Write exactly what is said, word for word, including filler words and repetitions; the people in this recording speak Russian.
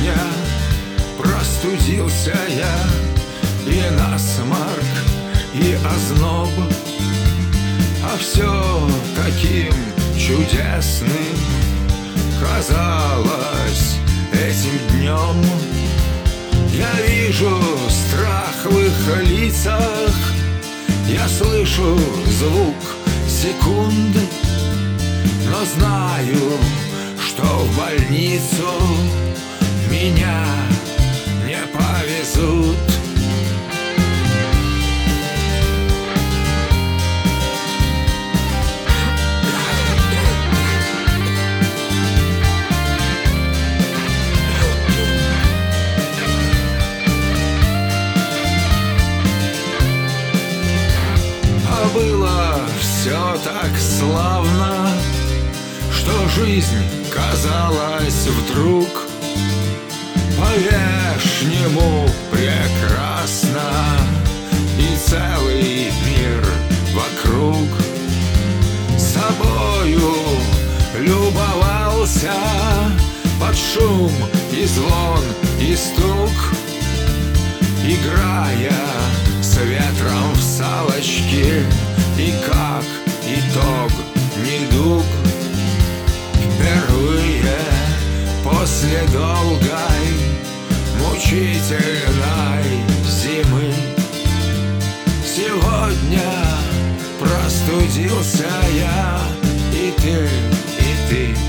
Сегодня простудился я, и насморк, и озноб, а все таким чудесным казалось этим днем. Я вижу страх в их лицах, я слышу звук секунд, но знаю, что в больницу меня не повезут. А было все так славно, что жизнь казалась вдруг по-вешнему прекрасна, и целый мир вокруг. Собою любовался под шум и звон и стук, играя с ветром в салочки, и как итог недуг. Впервые после долгой мучительной зимы сегодня простудился я, и ты, и ты.